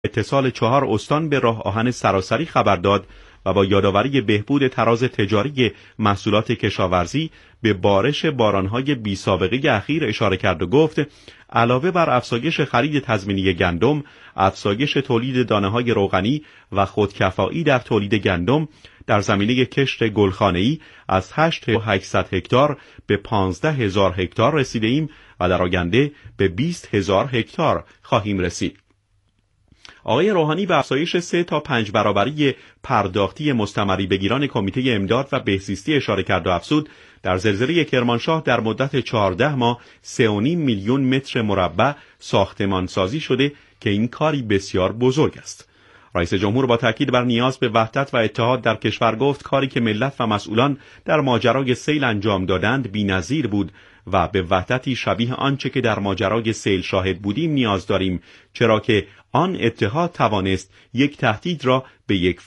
اتصال 4 استان به راه آهن سراسری خبر داد و با یادآوری بهبود تراز تجاری محصولات کشاورزی به بارش بارانهای بی سابقه اخیر اشاره کرد و گفت علاوه بر افزایش خرید تضمینی گندم، افزایش تولید دانه‌های روغنی و خودکفایی در تولید گندم در زمینه کشت گلخانه‌ای از 8,800 هکتار به 15,000 هکتار رسیده ایم و در آینده به 20,000 هکتار خواهیم رسید. آقای روحانی به افزایش 3 تا 5 برابری پرداختی مستمری بگیران کمیته امداد و بهزیستی اشاره کرد و افزود در زلزله کرمانشاه در مدت 14 ماه 3.5 میلیون متر مربع ساختمان سازی شده که این کاری بسیار بزرگ است. رئیس جمهور با تاکید بر نیاز به وحدت و اتحاد در کشور گفت کاری که ملت و مسئولان در ماجرای سیل انجام دادند بی‌نظیر بود و به وحدتی شبیه آنچه که در ماجرای سیل شاهد بودیم نیاز داریم، چرا که آن اتحاد توانست یک تهدید را به یک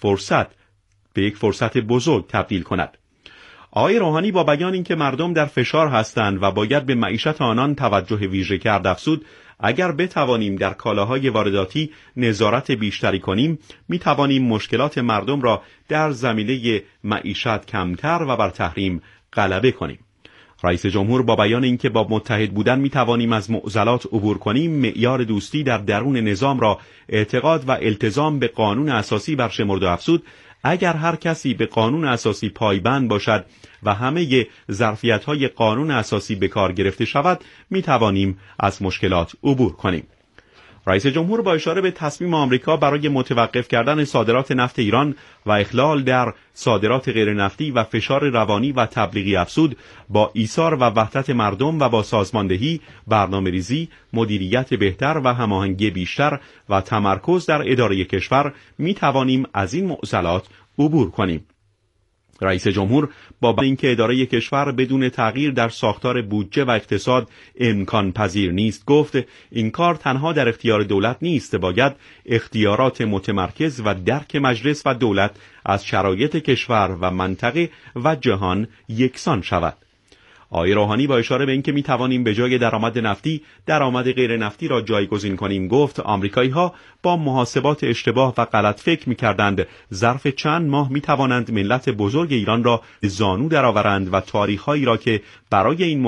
فرصت بزرگ تبدیل کند. آقای روحانی با بیان اینکه مردم در فشار هستند و باید به معیشت آنان توجه ویژه کرد افزود اگر بتوانیم در کالاهای وارداتی نظارت بیشتری کنیم میتوانیم مشکلات مردم را در زمینه معیشت کمتر و بر تحریم غلبه کنیم. رئیس جمهور با بیان اینکه با متحد بودن میتوانیم از معضلات عبور کنیم معیار دوستی در درون نظام را اعتقاد و التزام به قانون اساسی برشمرد و افزود اگر هر کسی به قانون اساسی پایبند باشد و همه ظرفیت‌های قانون اساسی به کار گرفته شود میتوانیم از مشکلات عبور کنیم. رئیس جمهور با اشاره به تصمیم آمریکا برای متوقف کردن صادرات نفت ایران و اخلال در صادرات غیر نفتی و فشار روانی و تبلیغی افزود با ایثار و وحدت مردم و با سازماندهی، برنامه‌ریزی، مدیریت بهتر و هماهنگی بیشتر و تمرکز در اداره کشور می توانیم از این معضلات عبور کنیم. رئیس جمهور با اینکه اداره کشور بدون تغییر در ساختار بودجه و اقتصاد امکان پذیر نیست گفت این کار تنها در اختیار دولت نیست، باید اختیارات متمرکز و درک مجلس و دولت از شرایط کشور و منطقه و جهان یکسان شود. آقای روحانی با اشاره به اینکه می توانیم به جای درآمد نفتی درآمد غیر نفتی را جایگزین کنیم گفت آمریکایی‌ها با محاسبات اشتباه و غلط فکر می‌کردند ظرف چند ماه می توانند ملت بزرگ ایران را زانو درآورند و تاریخ‌هایی را برای این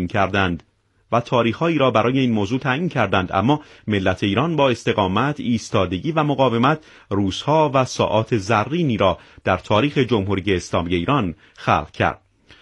موضوع تعیین کردند اما ملت ایران با استقامت، ایستادگی و مقاومت روزها و ساعات زرینی را در تاریخ جمهوری اسلامی ایران خلق کرد.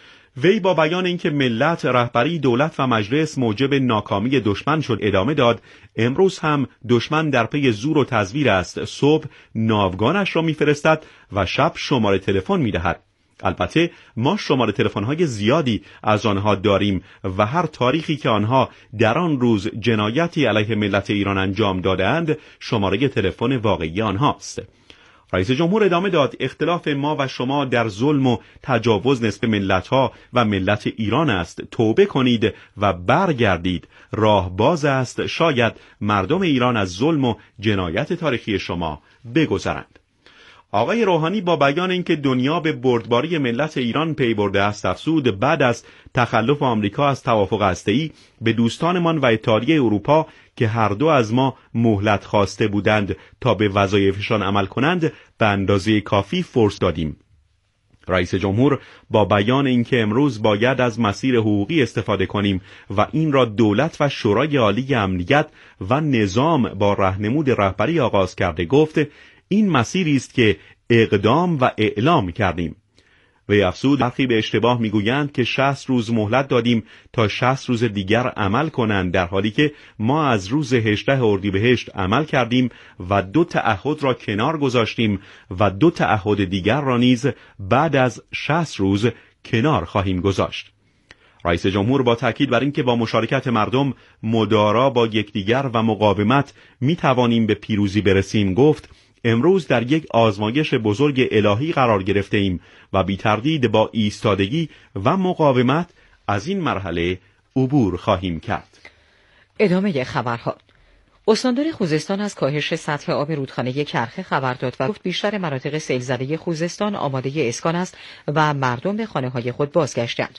وی با بیان اینکه ملت، رهبری، دولت و مجلس موجب ناکامی دشمن شد ادامه داد امروز هم دشمن در پی زور و تزویر است، صبح ناوگانش را میفرستد و شب شماره تلفن میدهد. البته ما شماره تلفن‌های زیادی از آنها داریم و هر تاریخی که آنها در آن روز جنایتی علیه ملت ایران انجام دادند شماره تلفن واقعی آنهاست. رئیس جمهور ادامه داد اختلاف ما و شما در ظلم و تجاوز نسبت ملت‌ها و ملت ایران است. توبه کنید و برگردید. راه باز است، شاید مردم ایران از ظلم و جنایت تاریخی شما بگذرند. آقای روحانی با بیان اینکه دنیا به بردباری ملت ایران پی برده است افزود بعد از تخلف آمریکا از توافق هسته‌ای به دوستانمان و اتحادیه اروپا که هر دو از ما مهلت خواسته بودند تا به وظایفشان عمل کنند به اندازه کافی فرصت دادیم. رئیس جمهور با بیان اینکه امروز باید از مسیر حقوقی استفاده کنیم و این را دولت و شورای عالی امنیت و نظام با راهنمود رهبری آغاز کرده گفت این مسیری است که اقدام و اعلام کردیم. و افزود برخی به اشتباه میگویند که 60 روز مهلت دادیم تا 60 روز دیگر عمل کنند، در حالی که ما از روز 18 اردیبهشت عمل کردیم و 2 تعهد را کنار گذاشتیم و 2 تعهد دیگر را نیز بعد از 60 روز کنار خواهیم گذاشت. رئیس جمهور با تاکید بر اینکه با مشارکت مردم، مدارا با یکدیگر و مقاومت می توانیم به پیروزی برسیم گفت امروز در یک آزمایش بزرگ الهی قرار گرفته ایم و بی تردید با ایستادگی و مقاومت از این مرحله عبور خواهیم کرد. ادامه خبرها. استاندار خوزستان از کاهش سطح آب رودخانه کرخه خبر داد و گفت بیشتر مناطق سیل‌زده خوزستان آماده اسکان است و مردم به خانه‌های خود بازگشتند.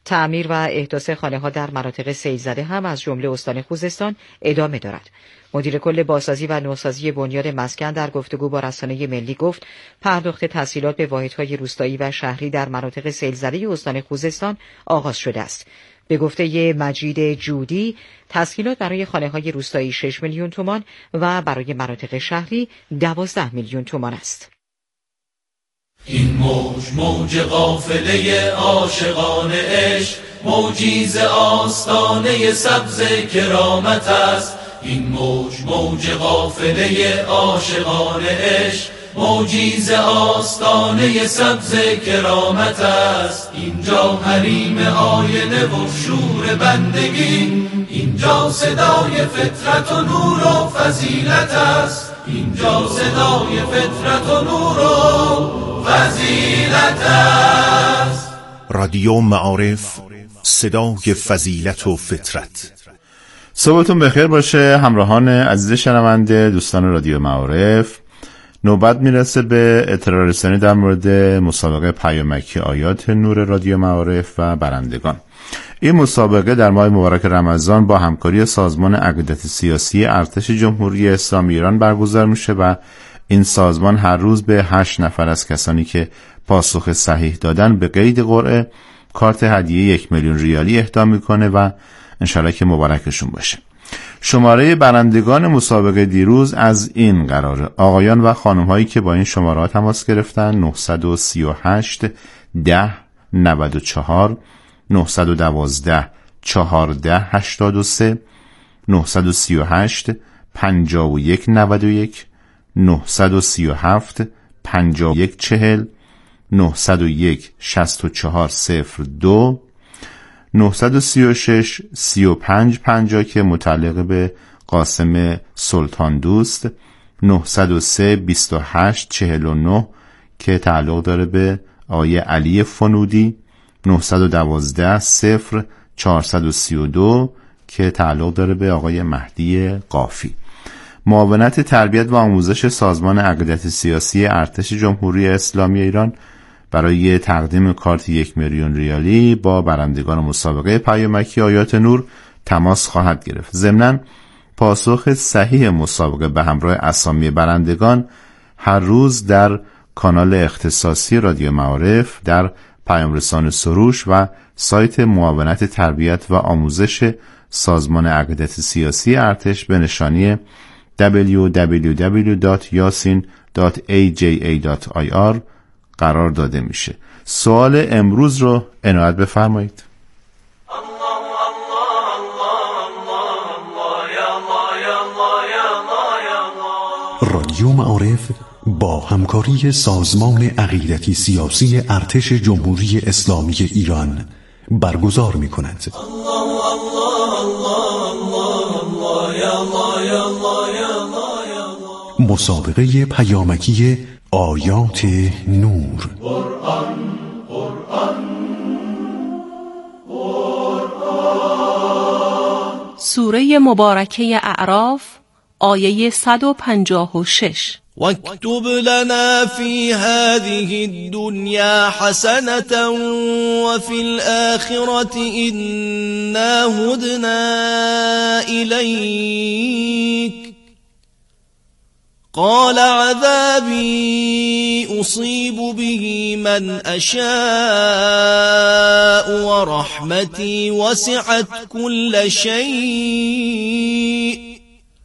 تعمیر و احداث خانه‌ها در مناطق سیل زده هم از جمله استان خوزستان ادامه دارد. مدیر کل بازسازی و نوسازی بنیاد مسکن در گفتگو با رسانه ملی گفت پرداخت تسهیلات به واحدهای روستایی و شهری در مناطق سیل زده استان خوزستان آغاز شده است. به گفته مجید جودی، تسهیلات برای خانه‌های روستایی 6 میلیون تومان و برای مناطق شهری 12 میلیون تومان است. این موج قافله عاشقان عشق، موجی ز آستانه سبز کرامت است. این موج قافله عاشقان عشق، موجی ز آستانه سبز کرامت است. اینجا حریم آینه و شور بندگی، اینجا صدای فطرت و نور و فضیلت است. اینجا صدای فطرت و نور و فضیلت است. رادیو معارف، صدای فضیلت و فطرت. صبحتون بخیر باشه همراهان عزیز شنونده دوستان رادیو معارف. نوبت میرسه به اطلاع رسانی در مورد مسابقه پیامکی آیات نور رادیو معارف و برندگان. این مسابقه در ماه مبارک رمضان با همکاری سازمان عقیدت سیاسی ارتش جمهوری اسلامی ایران برگزار میشه و این سازمان هر روز به 8 نفر از کسانی که پاسخ صحیح دادن به قید قرعه کارت هدیه 1 میلیون ریالی اهدا میکنه و انشالله که مبارکشون باشه. شماره برندگان مسابقه دیروز از این قراره: آقایان و خانم هایی که با این شماره تماس گرفتن 938 10 94 912 14 83 938 51 91 937 51 40 901 64 02 936 35 50 که متعلق به قاسم سلطان دوست، 903 28 49 که تعلق داره به آقای علی فنودی، 912 0 432 که تعلق داره به آقای مهدی قافی. معاونت تربیت و آموزش سازمان عقیدت سیاسی ارتش جمهوری اسلامی ایران برای تقدیم کارت 1 میلیون ریالی با برندگان مسابقه پیامکی آیات نور تماس خواهد گرفت. ضمناً پاسخ صحیح مسابقه به همراه اسامی برندگان هر روز در کانال اختصاصی رادیو معارف در پیام رسان سروش و سایت معاونت تربیت و آموزش سازمان عقیدت سیاسی ارتش به نشانی www.yasin.aja.ir قرار داده میشه. سوال امروز رو عنایت بفرمایید. رادیو معارف با همکاری سازمان عقیدتی سیاسی ارتش جمهوری اسلامی ایران برگزار می‌کند. مسابقه پیامکی آیات نور. سوره مبارکه اعراف آیه 156. واكتب لنا في هذه الدنيا حسنة وفي الآخرة إنا هدنا إليك قال عذابي أصيب به من أشاء ورحمتي وسعت كل شيء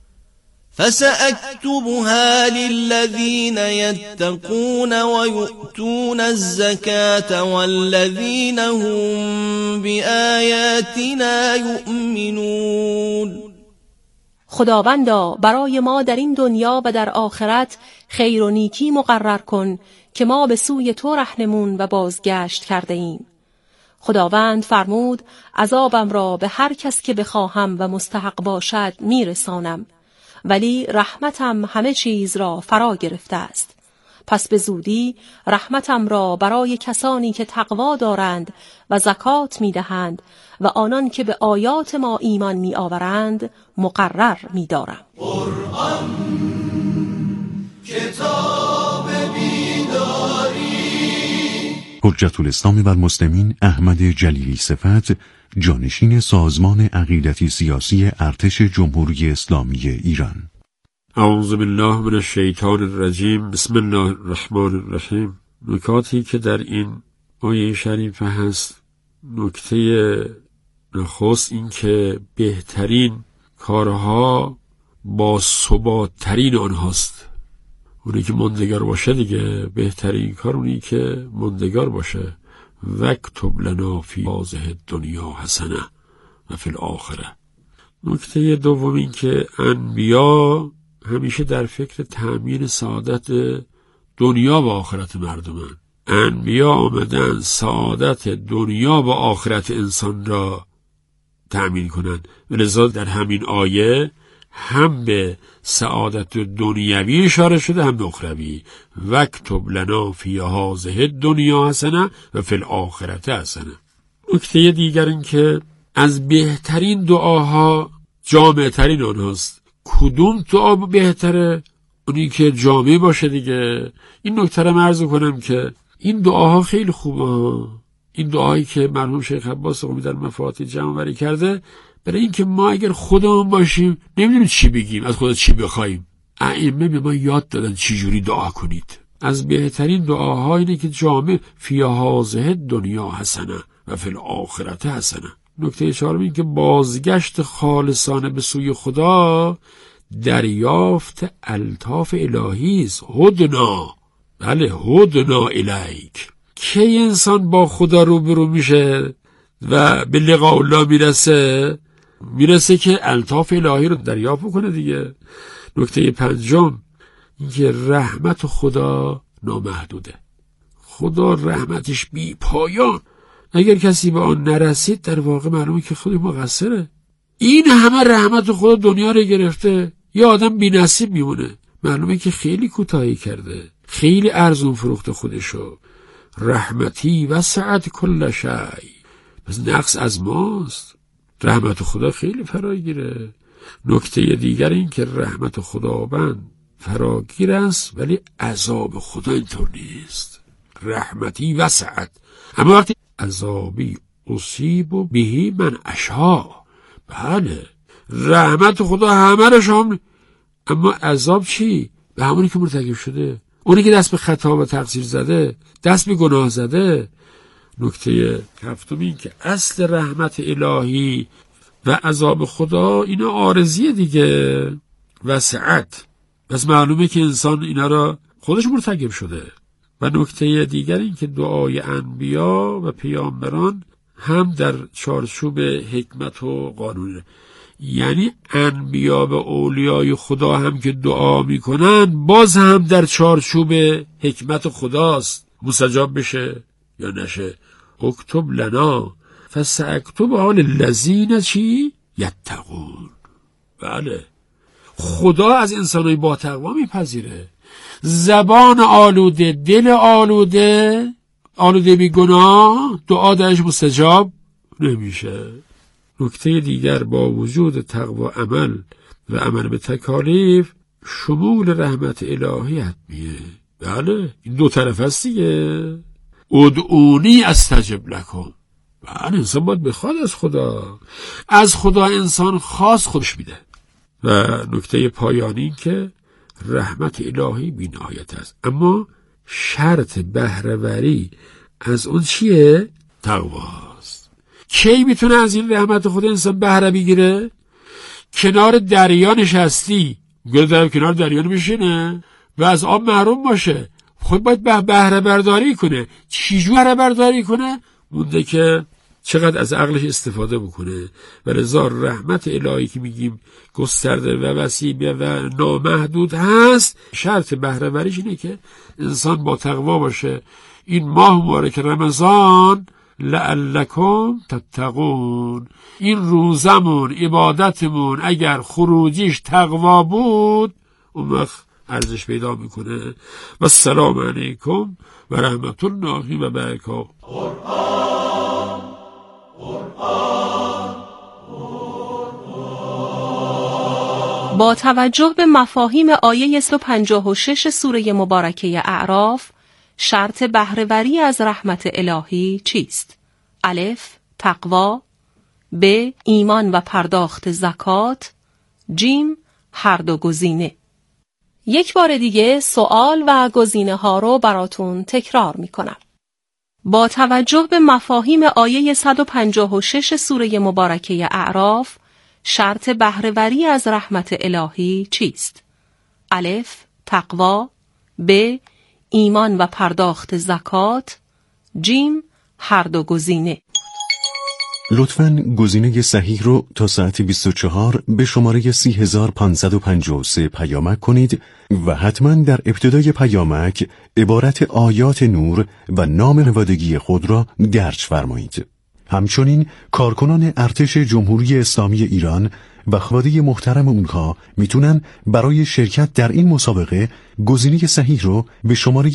فسأكتبها للذين يتقون ويؤتون الزكاة والذين هم بآياتنا يؤمنون. خداوندا برای ما در این دنیا و در آخرت خیر و نیکی مقرر کن که ما به سوی تو رهنمون و بازگشت کرده ایم. خداوند فرمود عذابم را به هر کس که بخواهم و مستحق باشد میرسانم، ولی رحمتم همه چیز را فرا گرفته است. پس به زودی رحمتم را برای کسانی که تقوا دارند و زکات میدهند و آنان که به آیات ما ایمان می آورند مقرر می دارم. قرآن کتاب بیداری. حجت الاسلام والمسلمین احمد جلیلی صفت، جانشین سازمان عقیدتی سیاسی ارتش جمهوری اسلامی ایران. اعوذ بالله من الشیطان الرجیم. بسم الله الرحمن الرحیم. نکاتی که در این آیه شریفه هست، نکته نخست این که بهترین کارها با ثبات ترین آنهاست. اونی که ماندگار باشه دیگه، بهترین کار اونی که ماندگار باشه. وکتب لنا فی هذه الدنیا حسنه و فی الاخره. نکته دوم این که انبیا همیشه در فکر تأمین سعادت دنیا و آخرت مردمان. انبیا آمدن سعادت دنیا و آخرت انسان را تأمین کنند. ولذا در همین آیه هم به سعادت دنیوی اشاره شده هم به اخروی. وکتب لنا فی هذه الدنیا حسنه و فی الاخره حسنه. نکته دیگر این که از بهترین دعاها جامع ترین آنهاست. کدوم دعا بهتره؟ اونی که جامع باشه دیگه. این نکته رو عرض کنم که این دعاها خیلی خوبه. این دعایی که مرحوم شیخ عباس قمی در مفاتیح جمع‌آوری کرده، برای اینکه ما اگر خودمون باشیم نمیدونیم چی بگیم، از خدا چی بخوایم. ائمه به ما یاد دادن چی جوری دعا کنید. از بهترین دعاها اینه که جامع فی هذه الدنیا حسنه و فی الاخره حسنه. نکته چهارم این که بازگشت خالصانه به سوی خدا دریافت الطاف الهی است. هدنا، بله هدنا الیک. کی انسان با خدا روبرو میشه و به لقاء الله میرسه که الطاف الهی رو دریافت کنه دیگه. نکته پنجم این که رحمت خدا نامحدوده. خدا رحمتش بی پایان. اگر کسی به آن نرسید در واقع معلومه که خودش مقصره. این همه رحمت خدا دنیا رو گرفته، یه آدم بی نصیب میمونه. معلومه که خیلی کوتاهی کرده، خیلی ارزون فروخته خودشو. رحمتی وسعت کل شیء. پس نقص از ماست. رحمت خدا خیلی فراگیره. نکته دیگر این که رحمت خداوند فراگیر است ولی عذاب خدا اینطور نیست. رحمتی وسعت، اما وقتی عذابی اصیب و بهی من اشا. بله رحمت خدا همه رو شامل، اما عذاب چی؟ به همونی که مرتکب شده، اونی که دست به خطا و تقصیر زده، دست به گناه زده. نکته هفتم این که اصل رحمت الهی و عذاب خدا اینا عارضیه دیگه، وسعت. بس معلومه که انسان اینا را خودش مرتکب شده. و نکته دیگر این که دعای انبیا و پیامبران هم در چارچوب حکمت و قانون، یعنی انبیا و اولیای خدا هم که دعا میکنن باز هم در چارچوب حکمت خداست، مستجاب بشه یا نشه. اکتب لنا فساکتب للذین چی؟ یتقون. بله خدا از انسانای با تقوا میپذیره. زبان آلوده، دل آلوده بی گناه، دعا درش مستجاب نمیشه. نکته دیگر با وجود تقوا عمل و عمل به تکالیف شمول رحمت الهی حتمیه. بله این دو طرف هست دیگه. ادعونی استجب لکم. بله انسان باید بخواد از خدا انسان خاص خودش میده. و نکته پایانی که رحمت الهی بی نهایت است، اما شرط بهره‌وری از اون چیه؟ تقواست. کی میتونه از این رحمت خود انسان بهره بگیره؟ کنار دریا نشستی، در کنار دریا میشینه و از آب محروم باشه، خود باید بهره برداری کنه. چجور بهره برداری کنه؟ مونده که چقدر از عقلش استفاده بکنه. و لذا رحمت الهی که میگیم گسترده و وسیع و نامحدود هست، شرط بهره وریش اینه که انسان با تقوا باشه. این ماه مبارک رمضان لعلکم تتقون، این روزمون عبادتمون اگر خروجیش تقوا بود اون وقت ارزش پیدا میکنه. و السلام علیکم و رحمت الله و برکاته. با توجه به مفاهیم آیه 156 سوره مبارکه اعراف، شرط بهره‌وری از رحمت الهی چیست؟ الف تقوا، ب ایمان و پرداخت زکات، جیم هر دو گزینه. یک بار دیگه سوال و گزینه ها رو براتون تکرار میکنم. با توجه به مفاهیم آیه 156 سوره مبارکه اعراف، شرط بهره‌وری از رحمت الهی چیست؟ الف تقوا، ب ایمان و پرداخت زکات، جیم هر دو گزینه. لطفاً گزینه صحیح رو تا ساعت 24 به شماره 30553 پیامک کنید و حتماً در ابتدای پیامک عبارت آیات نور و نام خانوادگی خود را درج فرمایید. همچنین کارکنان ارتش جمهوری اسلامی ایران و خانواده محترم اونها میتونن برای شرکت در این مسابقه گزینه صحیح رو به شماره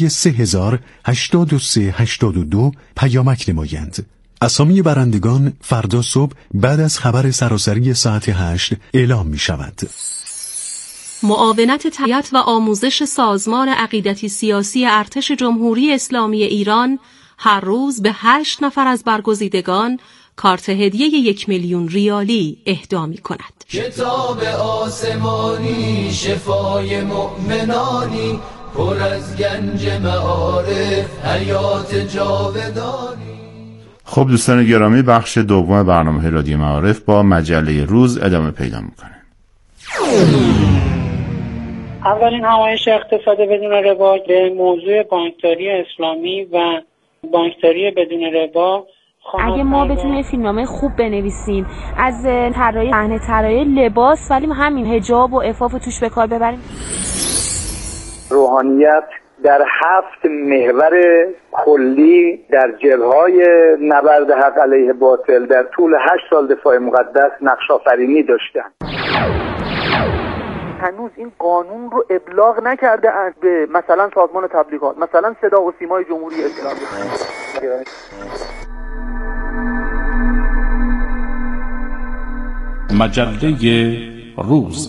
308382 پیامک نمایند. اسامی برندگان فردا صبح بعد از خبر سراسری ساعت 8 اعلام می شود. معاونت تربیت و آموزش سازمان عقیدتی سیاسی ارتش جمهوری اسلامی ایران هر روز به 8 نفر از برگزیدگان کارت هدیه 1,000,000 ریالی اهدا می کند. کتاب آسمانی شفای مؤمنانی پر از گنج معارف حیات جاودانی. خب دوستان گرامی، بخش دوم برنامه رادیو معارف با مجله روز ادامه پیدا میکنه. اولین همایش اقتصاد بدون ربا به موضوع بانکداری اسلامی و بانکداری بدون ربا. اگه ما بتونیم فیلمنامه خوب بنویسیم از طراحی صحنه، طراحی لباس، ولی همین حجاب و عفاف و توش به کار ببریم. روحانیت در 7 محور کلی در جبهه‌های نبرد حق علیه باطل در طول 8 سال دفاع مقدس نقش آفرینی داشتن. هنوز این قانون رو ابلاغ نکرده اند به مثلا سازمان تبلیغات، مثلا صدا و سیمای جمهوری اسلامی. مجله روز.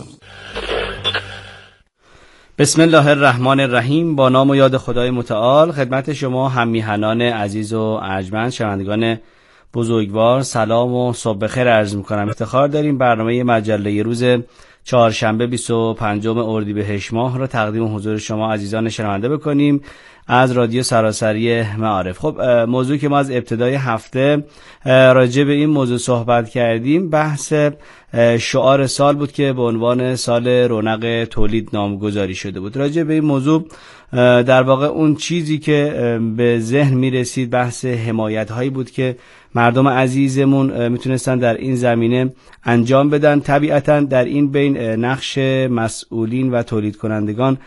بسم الله الرحمن الرحیم. با نام و یاد خدای متعال خدمت شما هم میهنان عزیز و ارجمند، شنوندگان بزرگوار، سلام و صبح بخیر عرض میکنم. افتخار داریم برنامه مجله روز چهارشنبه 25 اردیبهشت ماه را تقدیم حضور شما عزیزان شنونده بکنیم از رادیو سراسری معارف. خب موضوعی که ما از ابتدای هفته راجع به این موضوع صحبت کردیم بحث شعار سال بود که به عنوان سال رونق تولید نامگذاری شده بود. راجع به این موضوع در واقع اون چیزی که به ذهن میرسید بحث حمایت هایی بود که مردم عزیزمون میتونستن در این زمینه انجام بدن. طبیعتا در این بین نقش مسئولین و تولید کنندگان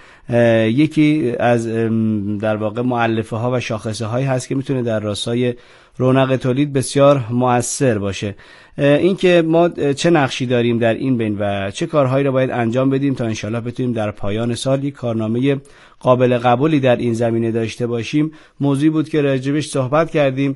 یکی از در واقع مؤلفه ها و شاخصه هایی هست که میتونه در راستای رونق تولید بسیار مؤثر باشه. این که ما چه نقشی داریم در این بین و چه کارهایی را باید انجام بدیم تا انشالله بتونیم در پایان سال یک کارنامه قابل قبولی در این زمینه داشته باشیم موضوعی بود که راجبش صحبت کردیم.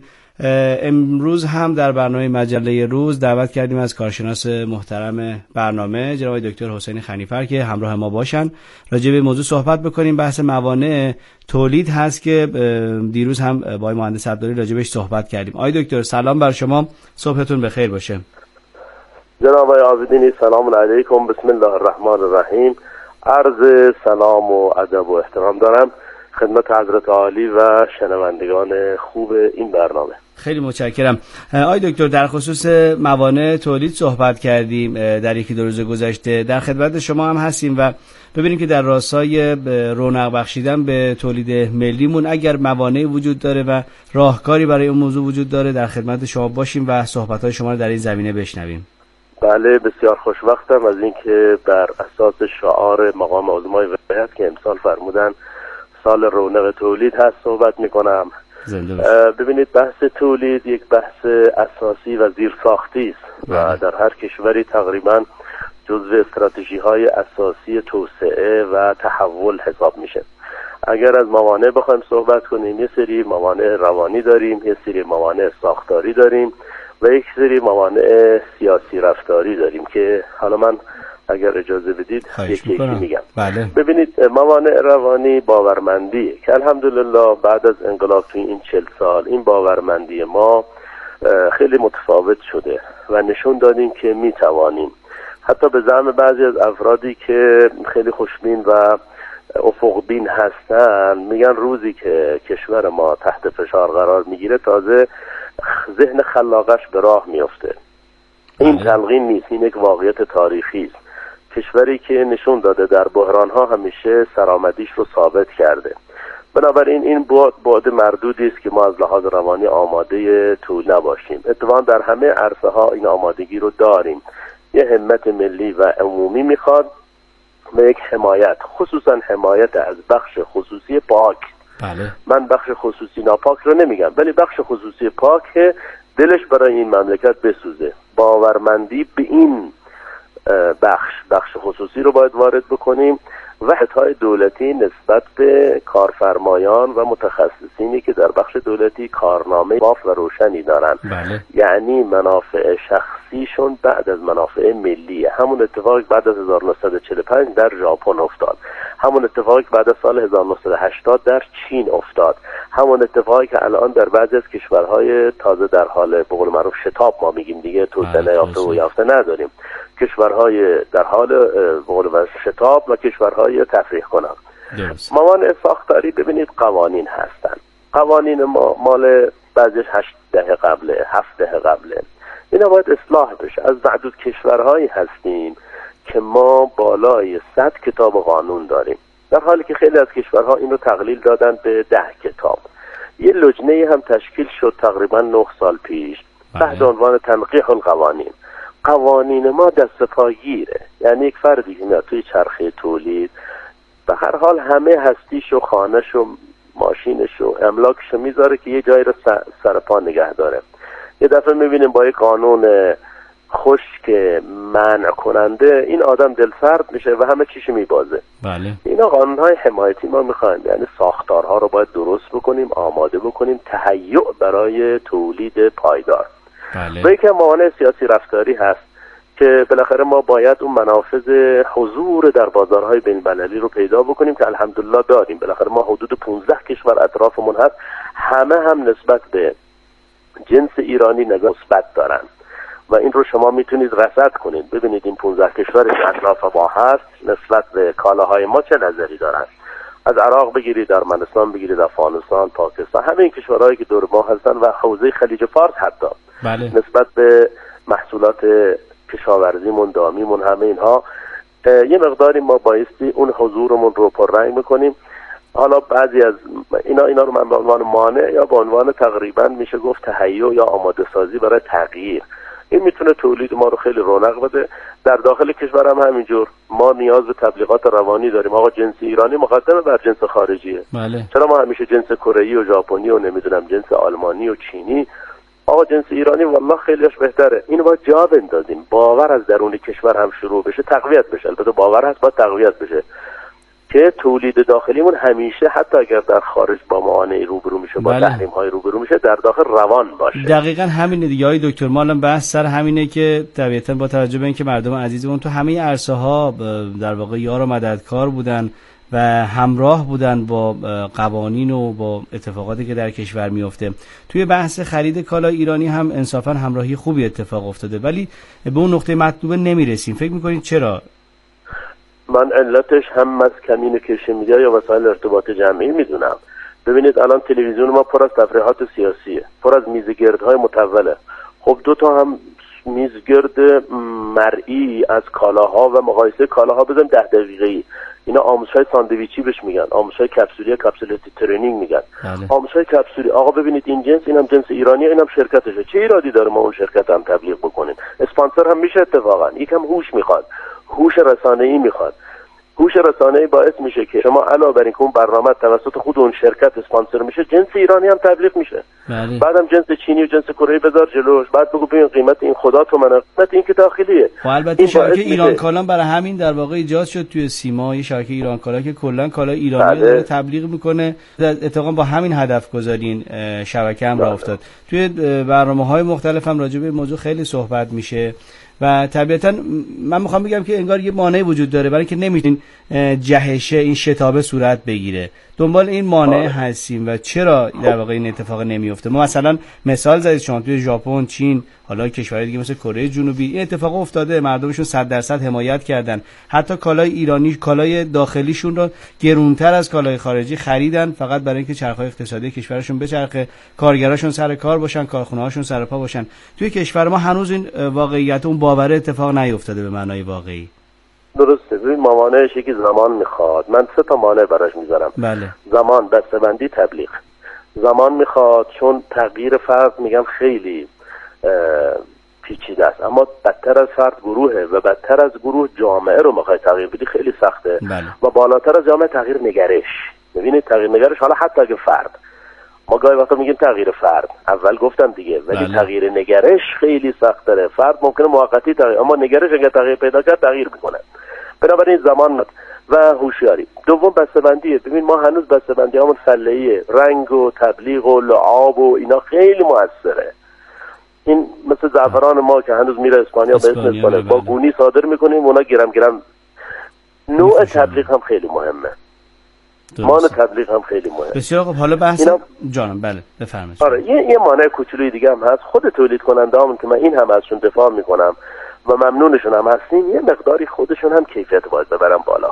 امروز هم در برنامه مجله روز دعوت کردیم از کارشناس محترم برنامه جناب دکتر حسین خنیفر که همراه ما باشن راجع به موضوع صحبت بکنیم. بحث موانع تولید هست که دیروز هم با آقای مهندس عبدالله راجع بهش صحبت کردیم. آقای دکتر سلام بر شما، صبحتون بخیر باشه. جناب آقای عابدینی سلام علیکم، بسم الله الرحمن الرحیم. عرض سلام و ادب و احترام دارم خدمت حضرت عالی و شنوندگان خوب این برنامه. خیلی متشکرم. آقای دکتر در خصوص موانع تولید صحبت کردیم در یکی دو روز گذشته، در خدمت شما هم هستیم و ببینیم که در راستای رونق بخشیدن به تولید ملیمون اگر موانعی وجود داره و راهکاری برای اون موضوع وجود داره در خدمت شما باشیم و صحبت‌های شما رو در این زمینه بشنویم. بله بسیار خوشوقتم از اینکه بر اساس شعار مقام عظمای ولایت که امسال فرمودن سال رونق تولید هست صحبت میکنم. ببینید بحث تولید یک بحث اساسی و زیرساختی است و در هر کشوری تقریبا جزو استراتژی های اساسی توسعه و تحول حساب میشه. اگر از موانع بخوایم صحبت کنیم یه سری موانع روانی داریم، یه سری موانع ساختاری داریم و یک سری موانع سیاسی رفتاری داریم که حالا من اگر اجازه بدید یکی میگم. بله. ببینید موانع روانی باورمندی که الحمدلله بعد از انقلاب توی این 40 سال این باورمندی ما خیلی متفاوت شده و نشون دادیم که میتوانیم حتی به زعم بعضی از افرادی که خیلی خوشبین و افقبین هستن میگن روزی که کشور ما تحت فشار قرار میگیره تازه ذهن خلاقش به راه میفته. این تلقین نیست، این یک واقعیت تاریخی است. کشوری که نشون داده در بحرانها همیشه سرآمدیش رو ثابت کرده. بنابراین این بعد مردودی است که ما از لحاظ روانی آماده طول نباشیم. اتفاقا در همه عرصه ها این آمادگی رو داریم. یه همت ملی و عمومی میخواد و یک حمایت، خصوصا حمایت از بخش خصوصی پاک. بله. من بخش خصوصی ناپاک رو نمیگم، ولی بخش خصوصی پاک دلش برای این مملکت بسوزه. باورمندی به این بخش خصوصی رو باید وارد بکنیم و حتی دولتی نسبت به کارفرمایان و متخصصینی که در بخش دولتی کارنامه باف و روشنی دارن. بله. یعنی منافع شخصیشون بعد از منافع ملیه. همون اتفاق بعد از 1945 در ژاپن افتاد، همون اتفاقی که بعد از سال 1980 در چین افتاد، همون اتفاقی که الان در بعضی از کشورهای تازه در حال به قول معروف شتاب ما میگیم دیگه، توسعه یافته و یافته نداریم، کشورهای در حال به قول معروف شتاب و کشورهای تفریح کنند. موانع ساختاری ببینید قوانین هستن. قوانین ما مال بعضیش 8 دهه قبله، 7 دهه قبله. اینا باید اصلاح بشه. از معدود کشورهایی هستیم که ما بالای 100 کتاب قانون داریم، در حالی که خیلی از کشورها این رو تقلیل دادن به 10 کتاب. یه لجنه هم تشکیل شد تقریبا 9 سال پیش تحت عنوان تنقیح القوانین. قوانین ما دست پاگیره، یعنی یک فردی که توی چرخه تولید به هر حال همه هستیش و خانه‌ش و ماشینش و املاکش میذاره که یه جایی رو سر پا نگه داره. یه دفعه میبینیم با یک قانون خشک منع کننده این آدم دلسرد میشه و همه چیش میبازه. بله. اینا قانونهای حمایتی ما میخوایم، یعنی ساختارها رو باید درست بکنیم، آماده بکنیم، تهیع برای تولید پایدار. بله. و یکی موانع سیاسی رفتاری هست که بالاخره ما باید اون منافذ حضور در بازارهای بین‌المللی رو پیدا بکنیم که الحمدلله داریم. بالاخره ما حدود 15 کشور اطرافمون هست، همه هم نسبت به جنس ایرانی نظر مثبت دارن و این رو شما میتونید رصد کنید، ببینید این 15 کشور که اطراف ما هست نسبت به کالاهای ما چه نظری دارن. از عراق بگیرید، ارمنستان بگیرید، افغانستان، پاکستان، همه این کشورهایی که دور ما هستن و حوزه خلیج فارس حتی. بله. نسبت به محصولات کشاورزیمون، دامیمون، همه اینها یه مقداری ما بایستی اون حضورمون رو پررنگ میکنیم. حالا بعضی از اینا رو من به عنوان مانع یا به عنوان تقریبا میشه گفت تهیع یا آماده سازی برای تغییر، این میتونه تولید ما رو خیلی رونق بده. در داخل کشور هم همینجور ما نیاز به تبلیغات روانی داریم. آقا جنس ایرانی مقدمه بر جنس خارجیه. بله. چرا ما همیشه جنس کره‌ای و ژاپنی و نمیدونم جنس آلمانی و چینی؟ آقا جنس ایرانی والله خیلیش بهتره. اینو باید جا بندازیم، باور از درون کشور هم شروع بشه، تقویت بشه. البته باور هست باید تقویت بشه که تولید داخلیمون همیشه حتی اگر در خارج با معانعه روبرو میشه، با تحریم‌های روبرو میشه، در داخل روان باشه. دقیقاً همینه دیگه آقای دکتر. ما الان بحث سر همینه که طبیعتاً با توجه به اینکه مردم عزیزمون تو همه عرصه‌ها در واقع یار و مددکار بودن و همراه بودن با قوانین و با اتفاقاتی که در کشور میفته، توی بحث خرید کالای ایرانی هم انصافاً همراهی خوبی اتفاق افتاده، ولی به اون نقطه مطلوب نمیرسیم. فکر می‌کنید چرا؟ من علتش هم مسکنین کشی میدیا یا وسایل ارتباط جمعی میدونم. ببینید الان تلویزیون ما پر از تفریحات سیاسیه، پر از میزگردهای متوله. خب 2 تا هم میزگرد مرئی از کالاها و مقایسه کالاها بزنیم 10 دقیقه‌ای. اینا آموزش‌های ساندویچی بهش میگن، آموزش‌های کپسولی، کپسولیتی ترینینگ میگن. آموزش‌های کپسولی. آقا ببینید این جنس، اینم جنس ایرانیه، اینم شرکتشه. چه ایرادی داره ما اون شرکت هم تبلیغ بکنیم؟ اسپانسر هم میشه اتفاقا. یکم هوش میخواد، هوش رسانه‌ای میخواد. هوش رسانه‌ای باعث میشه که شما علاوه بر اینکه اون برنامه توسط خود اون شرکت اسپانسر میشه، جنس ایرانی هم تبلیغ میشه. بعدم جنس چینی و جنس کره بذار جلوش، بعد بگو ببین قیمت این خدا تو منه، قیمت این که داخلیه. و البته شبکه ایران کالا برای همین در واقع ایجاد شد توی سیما، یه شبکه ایران کالا که کلا کالای ایرانی رو تبلیغ میکنه. اتفاقا با همین هدف گذارین شبکه هم راه افتاد. توی برنامه‌های مختلف هم راجع به موضوع خیلی صحبت میشه و طبیعتا من میخوام بگم که انگار یه مانعی وجود داره برای اینکه نمیتونین جهش این شتابه صورت بگیره. دنبال این مانع هستیم و چرا در واقع این اتفاق نمیفته؟ ما مثلا مثال زدید شما توی ژاپن، چین، حالا کشورهای دیگه مثل کره جنوبی این اتفاق افتاده، مردمشون 100% حمایت کردن، حتی کالای ایرانی، کالای داخلیشون رو گرونتر از کالای خارجی خریدن فقط برای اینکه چرخهای اقتصادی کشورشون بچرخه، کارگراشون سر کار باشن، کارخونه‌هاشون سر پا باشن. توی کشور ما هنوز این واقعیت، اون باور اتفاق نیفتاده به معنای واقعی. درسته. ببین مانعش یکی زمان میخواد. من 3 تا مانع براش میذارم. بله. زمان، بسته‌بندی، تبلیغ. زمان میخواد چون تغییر فرد میگم خیلی پیچیده است، اما بدتر از فرد گروهه و بدتر از گروه جامعه رو میخوای تغییر بدی خیلی سخته. بله. و بالاتر از جامعه تغییر نگرش. ببینید تغییر نگرش، حالا حتی اگه فرد، ما گاهی وقتا میگیم تغییر فرد، اول گفتم دیگه، ولی بله. تغییر نگرش خیلی سخت داره. فرد ممکنه موقتی تغییر، اما نگرش اگه تغییر پیدا کرد تغییر میکنه. بنابراین زمان و هوشیاری. دوم بسته‌بندیه. ببین ما هنوز بسته‌بندیامون فله‌ایه، رنگ و تبلیغ و لعاب و اینا خیلی موثره. این مثل زعفران ما که هنوز میره اسپانیا به اسم اسپانیا، با گونی صادر میکنیم، اونا گرم نوع تبلیغ هم خیلی مهمه. مانع تبلیغ هم خیلی مهمه. بسیار خوب. حالا بحث جانم بله بفرمایید. آره یه مانع کوچولوی دیگه هم هست. خود تولید کننده همون که من این هم ازشون دفاع میکنم و ممنونشون هم هستیم، یه مقداری خودشون هم کیفیت باید ببرن بالا.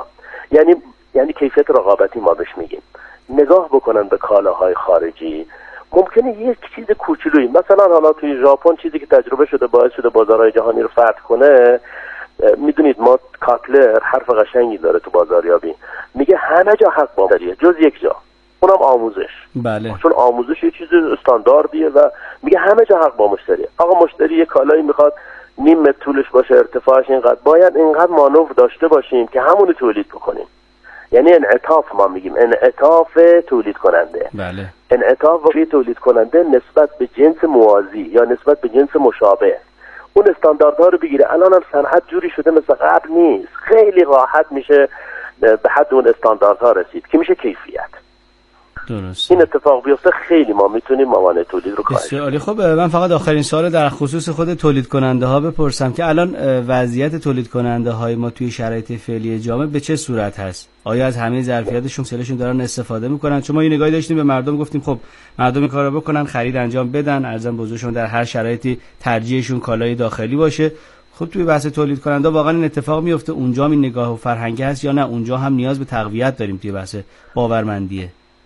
یعنی کیفیت رقابتی ما بهش میگیم. نگاه بکنن به کالاهای خارجی. ممکنه یک چیز کوچولویی، مثلا حالا توی ژاپن چیزی که تجربه شده باعث شده بازارهای جهانی رو فتح کنه. میدونید ما کاتلر حرف قشنگی داره تو بازاریابی، میگه همه جا حق با مشتریه جز یک جا، اونم آموزش. بله. چون آموزش یه چیز استانداردیه و میگه همه جا حق با مشتریه. آقا مشتری یه کالایی میخواد نیم متر طولش باشه، ارتفاعش اینقدر، باید اینقدر مانور داشته باشیم که همونو تولید بکنیم. یعنی انعطاف، ما میگیم انعطاف تولید کننده. بله. انعطاف تولید کننده نسبت به جنس موازی یا نسبت به جنس مشابه اون استانداردها رو بگیره. الان هم صنعت جوری شده مثل قبل نیست، خیلی راحت میشه به حد اون استانداردها رسید که میشه کیفیت. درست. این اتفاق بیفته خیلی ما میتونیم موانع تولید رو کاهش. بسیار عالی. خب من فقط آخرین سوال در خصوص خود تولید کننده ها بپرسم که الان وضعیت تولید کننده های ما توی شرایط فعلی جامعه به چه صورت هست؟ آیا از همه ظرفیتشون سلشون دارن استفاده میکنن؟ چون ما یه نگاهی داشتیم به مردم گفتیم خب مردم این کارو بکنن، خرید انجام بدن، ارزان بزرگشون در هر شرایطی ترجیحشون کالای داخلی باشه. خب توی بحث تولید کننده واقعا این اتفاق میفته؟ اونجا این نگاه و فرهنگ هست یا نه اونجا هم نیاز به تقویت داریم توی بحث باورمندیه؟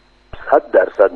100%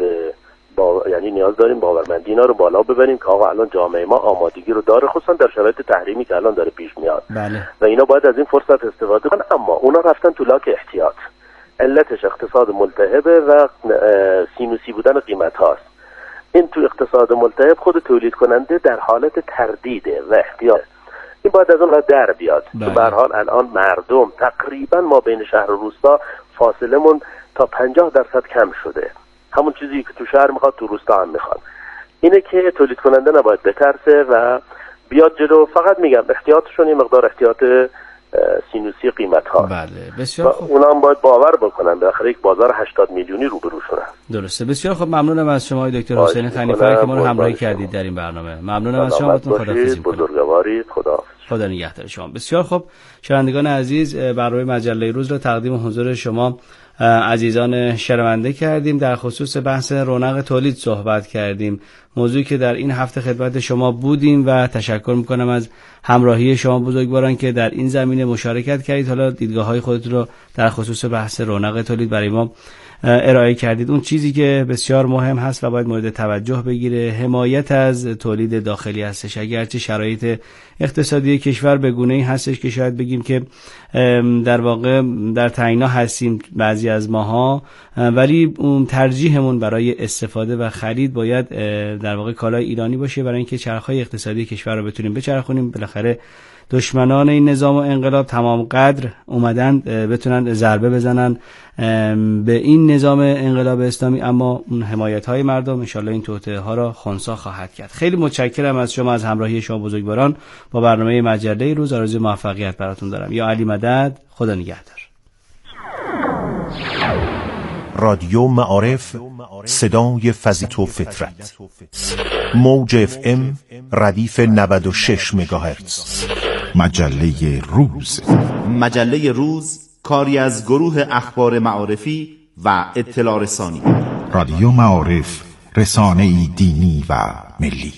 یعنی نیاز داریم باورمندی اینا رو بالا ببریم که آقا الان جامعه ما آمادگی رو داره، خصوصا در شرایط تحریمی که الان داره پیش میاد. بله. و اینا باید از این فرصت استفاده کنن، اما اونا رفتن تو لاک احتیاط. علتش اقتصاد ملتهبه و سینوسی بودن قیمت هاست. این تو اقتصاد ملتهب خود تولید کننده در حالت تردیده و احتیاط. این باید از اون را در بیاد. تو به هر حال الان مردم تقریبا ما بین شهر و روستا فاصلمون تا 50% کم شده. همون چیزی که تو شهر میخواد تو روستا هم میخواد. اینه که تولید کننده نباید بترسه و بیاد جلو. فقط میگم احتیاطشون یه مقدار احتیاط سینوسی قیمت ها. بله بسیار خوب. اونا هم باید باور بکنن بالاخره یک بازار 80 میلیونی روبروشونه. درسته. بسیار خوب. ممنونم از شما دکتر حسین خلیفه که ما رو همراهی کردید در این برنامه. ممنونم از شما. خداحافظی می‌کنم. بزرگوارید. خدا نگهدار شما. بسیار خوب. شنوندگان عزیز، برنامه مجله روز را تقدیم حضور شما عزیزان شنونده کردیم. در خصوص بحث رونق تولید صحبت کردیم، موضوعی که در این هفته خدمت شما بودیم و تشکر میکنم از همراهی شما بزرگواران که در این زمینه مشارکت کردید. حالا دیدگاه‌های خودتون رو در خصوص بحث رونق تولید برای ما ارائه کردید. اون چیزی که بسیار مهم هست و باید مورد توجه بگیره حمایت از تولید داخلی هستش. اگرچه شرایط اقتصادی کشور به گونه‌ای هستش که شاید بگیم که در واقع در تنگنا هستیم بعضی از ماها، ولی اون ترجیحمون برای استفاده و خرید باید در واقع کالای ایرانی باشه برای اینکه چرخهای اقتصادی کشور رو بتونیم بچرخونیم. بالاخره دشمنان این نظام و انقلاب تمام قدر اومدن بتونن ضربه بزنن به این نظام انقلاب اسلامی، اما اون حمایت های مردم انشالله این توطئه ها را خنثی خواهد کرد. خیلی متشکرم از شما، از همراهی شما بزرگواران با برنامه مجله روز. آرزوی موفقیت براتون دارم. یا علی مدد. خدا نگهدار. رادیو معارف، صدای فضیلت و فطرت. موج FM ردیف 96 مگاهرتز. مجله روز. مجله روز کاری از گروه اخبار معارفی و اطلاع رسانی. رادیو معارف، رسانه‌ای دینی و ملی.